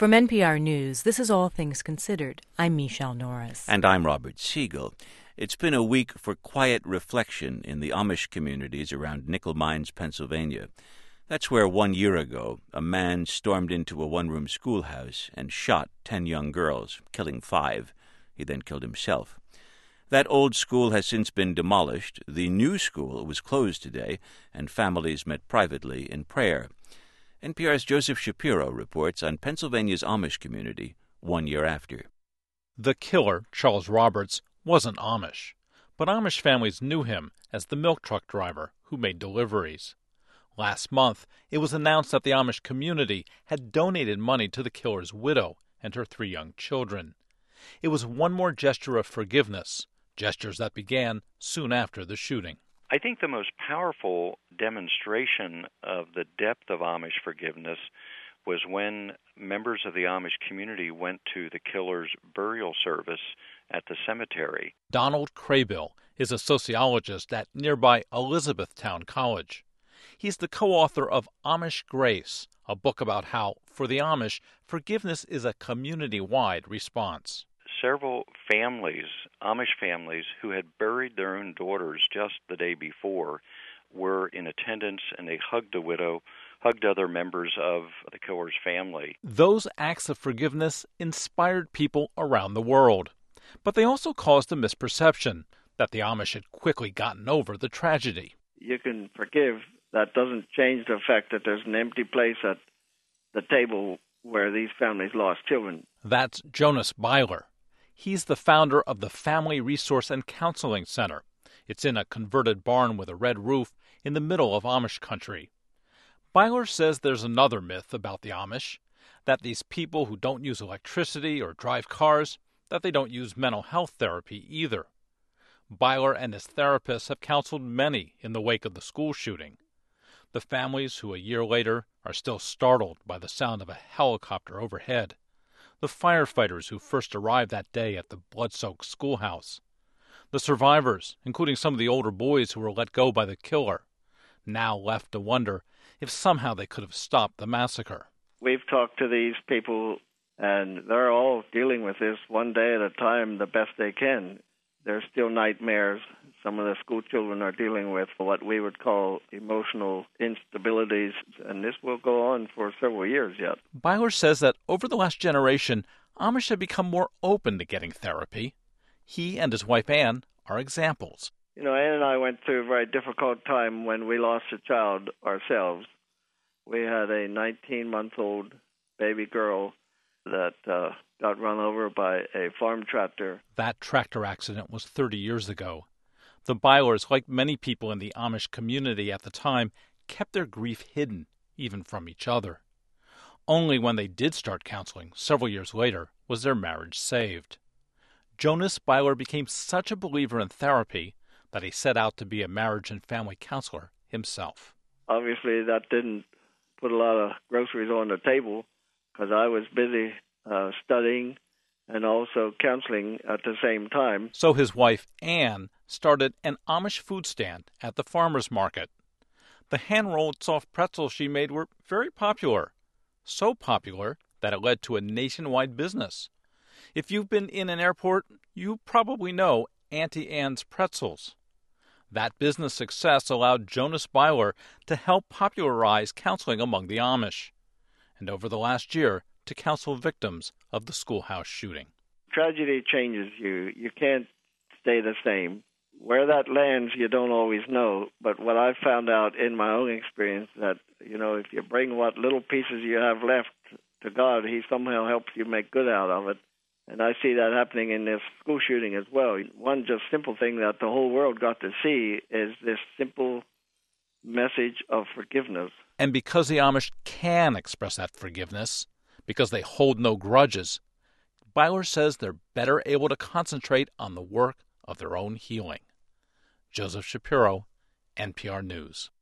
From NPR News, this is All Things Considered. I'm Michelle Norris. And I'm Robert Siegel. It's been a week for quiet reflection in the Amish communities around Nickel Mines, Pennsylvania. That's where 1 year ago, a man stormed into a one-room schoolhouse and shot 10 young girls, killing 5. He then killed himself. That old school has since been demolished. The new school was closed today, and families met privately in prayer. NPR's Joseph Shapiro reports on Pennsylvania's Amish community 1 year after. The killer, Charles Roberts, wasn't Amish, but Amish families knew him as the milk truck driver who made deliveries. Last month, it was announced that the Amish community had donated money to the killer's widow and her 3 young children. It was one more gesture of forgiveness, gestures that began soon after the shooting. I think the most powerful demonstration of the depth of Amish forgiveness was when members of the Amish community went to the killer's burial service at the cemetery. Donald Craybill is a sociologist at nearby Elizabethtown College. He's the co-author of Amish Grace, a book about how, for the Amish, forgiveness is a community-wide response. Several families, Amish families, who had buried their own daughters just the day before were in attendance, and they hugged the widow, hugged other members of the killer's family. Those acts of forgiveness inspired people around the world. But they also caused a misperception that the Amish had quickly gotten over the tragedy. You can forgive. That doesn't change the fact that there's an empty place at the table where these families lost children. That's Jonas Byler. He's the founder of the Family Resource and Counseling Center. It's in a converted barn with a red roof in the middle of Amish country. Byler says there's another myth about the Amish, that these people who don't use electricity or drive cars, that they don't use mental health therapy either. Byler and his therapists have counseled many in the wake of the school shooting. The families who a year later are still startled by the sound of a helicopter overhead. The firefighters who first arrived that day at the blood-soaked schoolhouse. The survivors, including some of the older boys who were let go by the killer, now left to wonder if somehow they could have stopped the massacre. We've talked to these people, and they're all dealing with this one day at a time the best they can. There's still nightmares. Some of the school children are dealing with what we would call emotional instabilities, and this will go on for several years yet. Byler says that over the last generation, Amish have become more open to getting therapy. He and his wife Ann are examples. You know, Ann and I went through a very difficult time when we lost a child ourselves. We had a 19-month-old baby girl that got run over by a farm tractor. That tractor accident was 30 years ago. The Bylers, like many people in the Amish community at the time, kept their grief hidden, even from each other. Only when they did start counseling, several years later, was their marriage saved. Jonas Byler became such a believer in therapy that he set out to be a marriage and family counselor himself. Obviously, that didn't put a lot of groceries on the table because I was busy studying and also counseling at the same time. So his wife, Ann, started an Amish food stand at the farmer's market. The hand-rolled soft pretzels she made were very popular. So popular that it led to a nationwide business. If you've been in an airport, you probably know Auntie Anne's Pretzels. That business success allowed Jonas Byler to help popularize counseling among the Amish, and over the last year, to counsel victims of the schoolhouse shooting. Tragedy changes you. You can't stay the same. Where that lands, you don't always know. But what I've found out in my own experience that, you know, if you bring what little pieces you have left to God, He somehow helps you make good out of it. And I see that happening in this school shooting as well. One just simple thing that the whole world got to see is this simple message of forgiveness. And because the Amish can express that forgiveness, because they hold no grudges, Byler says they're better able to concentrate on the work of their own healing. Joseph Shapiro, NPR News.